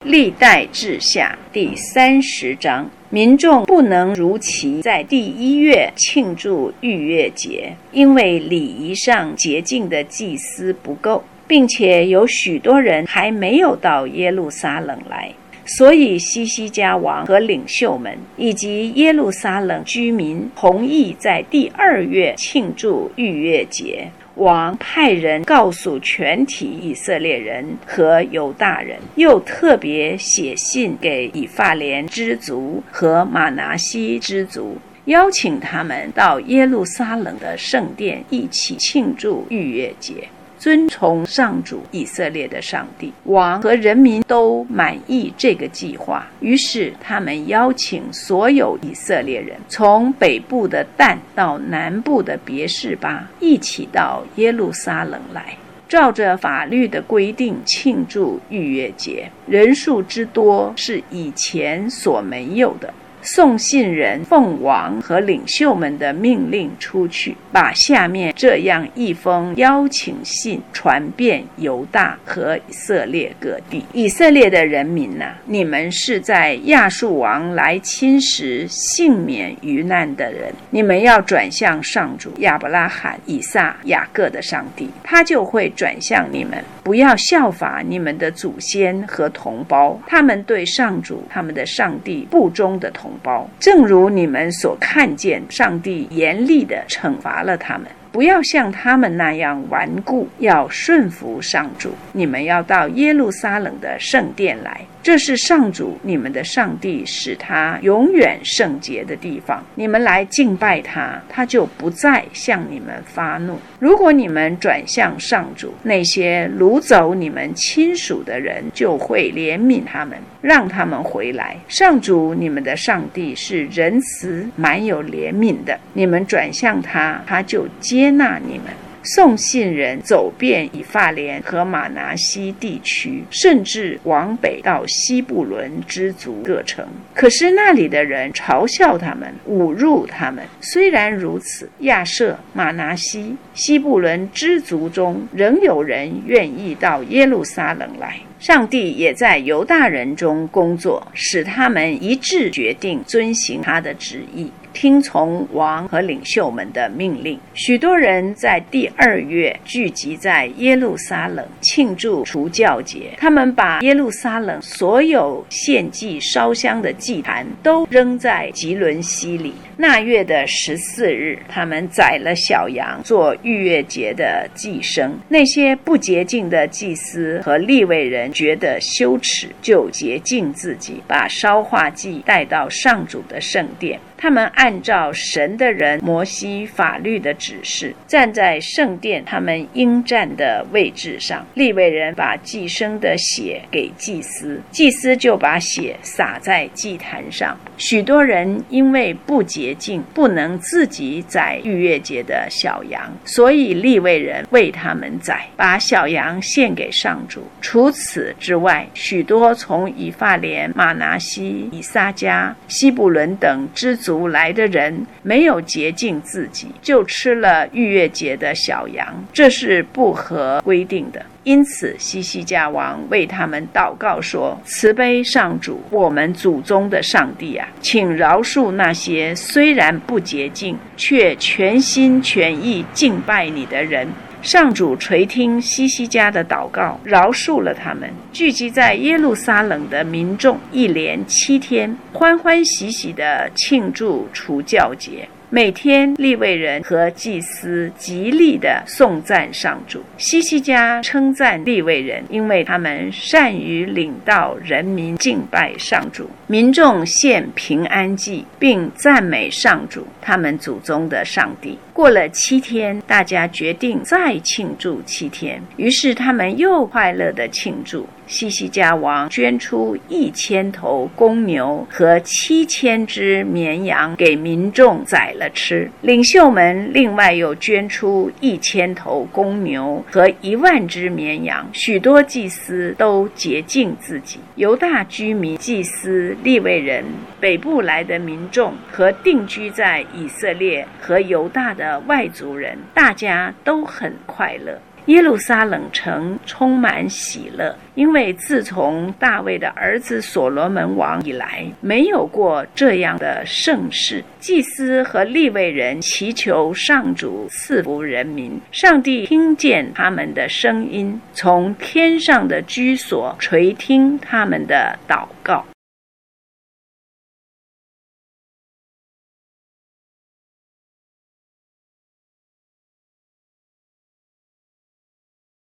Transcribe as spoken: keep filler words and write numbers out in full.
历代志下第三十章，民众不能如期在第一月庆祝逾越节，因为礼仪上洁净的祭司不够，并且有许多人还没有到耶路撒冷来，所以西西家王和领袖们以及耶路撒冷居民同意在第二月庆祝逾越节。王派人告诉全体以色列人和犹大人，又特别写信给以法莲支族和玛拿西支族，邀请他们到耶路撒冷的圣殿一起庆祝逾越节，遵从上主以色列的上帝。王和人民都满意这个计划，于是他们邀请所有以色列人，从北部的但到南部的别是巴，一起到耶路撒冷来，照着法律的规定庆祝逾越节。人数之多是以前所没有的。送信人奉王和领袖们的命令出去，把下面这样一封邀请信传遍犹大和以色列各地。以色列的人民啊，你们是在亚述王来侵时幸免于难的人，你们要转向上主亚伯拉罕、以撒、雅各的上帝，他就会转向你们。不要效法你们的祖先和同胞，他们对上主他们的上帝不忠的同胞，正如你们所看见，上帝严厉地惩罚了他们。不要像他们那样顽固，要顺服上主。你们要到耶路撒冷的圣殿来，这是上主你们的上帝使他永远圣洁的地方。你们来敬拜他，他就不再向你们发怒。如果你们转向上主，那些掳走你们亲属的人就会怜悯他们，让他们回来。上主你们的上帝是仁慈满有怜悯的，你们转向他，他就接纳你们。送信人走遍以法莲和玛拿西地区，甚至往北到西布伦支族各城。可是那里的人嘲笑他们，侮辱他们。虽然如此，亚舍、玛拿西、西布伦支族中仍有人愿意到耶路撒冷来。上帝也在犹大人中工作，使他们一致决定遵行他的旨意，听从王和领袖们的命令。许多人在第二月聚集在耶路撒冷庆祝除酵节，他们把耶路撒冷所有献祭烧香的祭坛都扔在吉伦溪里。那月的十四日，他们宰了小羊做逾越节的祭牲。那些不洁净的祭司和利未人觉得羞耻，就洁净自己，把烧化祭带到上主的圣殿。他们按照神的人摩西法律的指示，站在圣殿他们应站的位置上。利未人把祭牲的血给祭司，祭司就把血洒在祭坛上。许多人因为不洁净，不能自己宰逾越节的小羊，所以利未人为他们宰，把小羊献给上主。除此之外，许多从以法莲、玛拿西、以撒迦、西布伦等支族来的人没有洁净自己，就吃了逾越节的小羊，这是不合规定的。因此西西家王为他们祷告说，慈悲上主我们祖宗的上帝啊，请饶恕那些虽然不洁净却全心全意敬拜你的人。上主垂听西西家的祷告，饶恕了他们。聚集在耶路撒冷的民众一连七天欢欢喜喜地庆祝除酵节，每天利未人和祭司极力地颂赞上主。西西家称赞利未人，因为他们善于领导人民敬拜上主。民众献平安祭，并赞美上主他们祖宗的上帝。过了七天，大家决定再庆祝七天，于是他们又快乐地庆祝。西西家王捐出一千头公牛和七千只绵羊给民众宰了吃。领袖们另外又捐出一千头公牛和一万只绵羊。许多祭司都洁净自己。犹大居民、祭司、利未人、北部来的民众和定居在以色列和犹大的外族人，大家都很快乐。 耶路撒冷城充满喜乐，因为自从大卫的儿子所罗门王以来，没有过这样的盛事。祭司和利未人祈求上主赐福人民，上帝听见他们的声音，从天上的居所垂听他们的祷告。